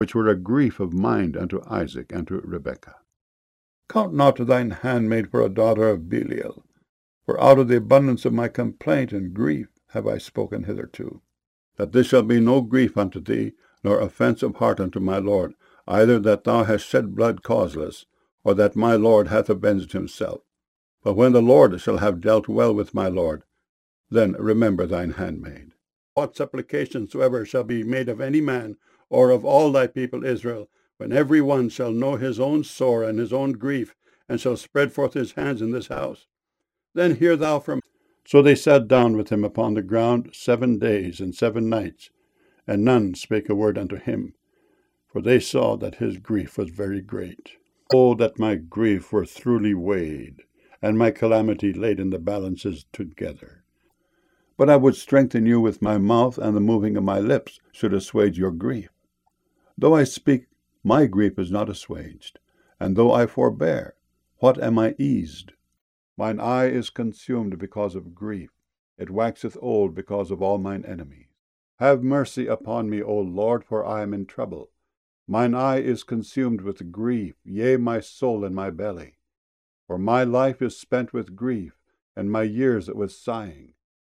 which were a grief of mind unto Isaac and to Rebekah. Count not thine handmaid for a daughter of Belial, for out of the abundance of my complaint and grief have I spoken hitherto. That this shall be no grief unto thee, nor offence of heart unto my lord, either that thou hast shed blood causeless, or that my lord hath avenged himself. But when the Lord shall have dealt well with my lord, then remember thine handmaid. What supplication soever shall be made of any man, or of all thy people Israel, when every one shall know his own sore and his own grief, and shall spread forth his hands in this house, then hear thou from. So they sat down with him upon the ground 7 days and 7 nights, and none spake a word unto him, for they saw that his grief was very great. Oh, that my grief were truly weighed, and my calamity laid in the balances together. But I would strengthen you with my mouth, and the moving of my lips should assuage your grief. Though I speak, my grief is not assuaged, and though I forbear, what am I eased? Mine eye is consumed because of grief, it waxeth old because of all mine enemies. Have mercy upon me, O Lord, for I am in trouble. Mine eye is consumed with grief, yea, my soul and my belly. For my life is spent with grief, and my years with sighing.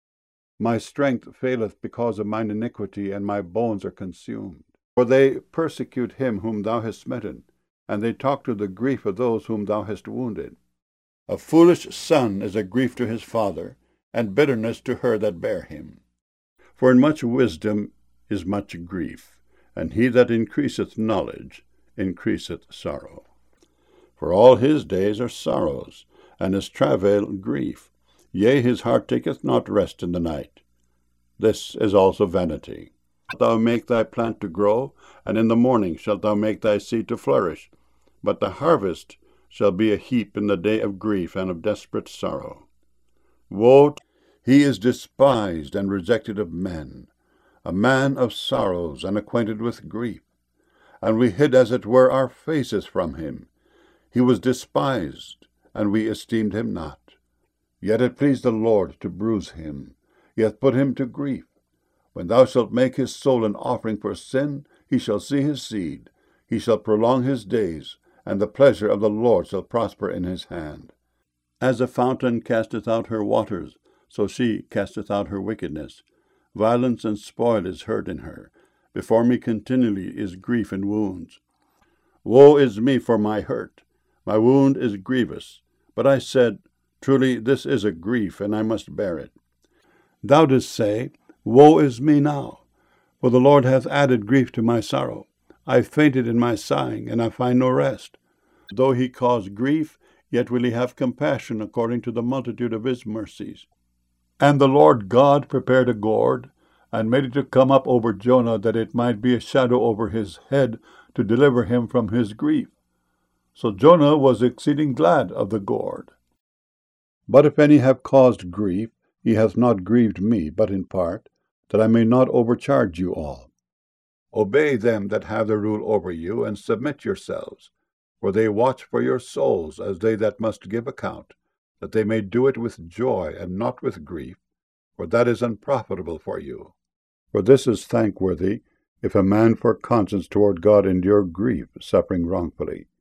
My strength faileth because of mine iniquity, and my bones are consumed. For they persecute him whom thou hast smitten, and they talk to the grief of those whom thou hast wounded. A foolish son is a grief to his father, and bitterness to her that bare him. For in much wisdom is much grief, and he that increaseth knowledge increaseth sorrow. For all his days are sorrows, and his travail grief. Yea, his heart taketh not rest in the night. This is also vanity. Shalt thou make thy plant to grow, and in the morning shalt thou make thy seed to flourish. But the harvest shall be a heap in the day of grief and of desperate sorrow. Woe! He is despised and rejected of men, a man of sorrows and acquainted with grief. And we hid as it were our faces from him. He was despised, and we esteemed him not. Yet it pleased the Lord to bruise him, he hath put him to grief. When thou shalt make his soul an offering for sin, he shall see his seed, he shall prolong his days, and the pleasure of the Lord shall prosper in his hand. As a fountain casteth out her waters, so she casteth out her wickedness. Violence and spoil is heard in her. Before me continually is grief and wounds. Woe is me for my hurt! My wound is grievous. But I said, truly this is a grief, and I must bear it. Thou didst say, woe is me now! For the Lord hath added grief to my sorrow. I fainted in my sighing, and I find no rest. Though he cause grief, yet will he have compassion according to the multitude of his mercies. And the Lord God prepared a gourd, and made it to come up over Jonah, that it might be a shadow over his head, to deliver him from his grief. So Jonah was exceeding glad of the gourd. But if any have caused grief, he hath not grieved me, but in part, that I may not overcharge you all. Obey them that have the rule over you, and submit yourselves, for they watch for your souls as they that must give account, that they may do it with joy and not with grief, for that is unprofitable for you. For this is thankworthy, if a man for conscience toward God endure grief, suffering wrongfully.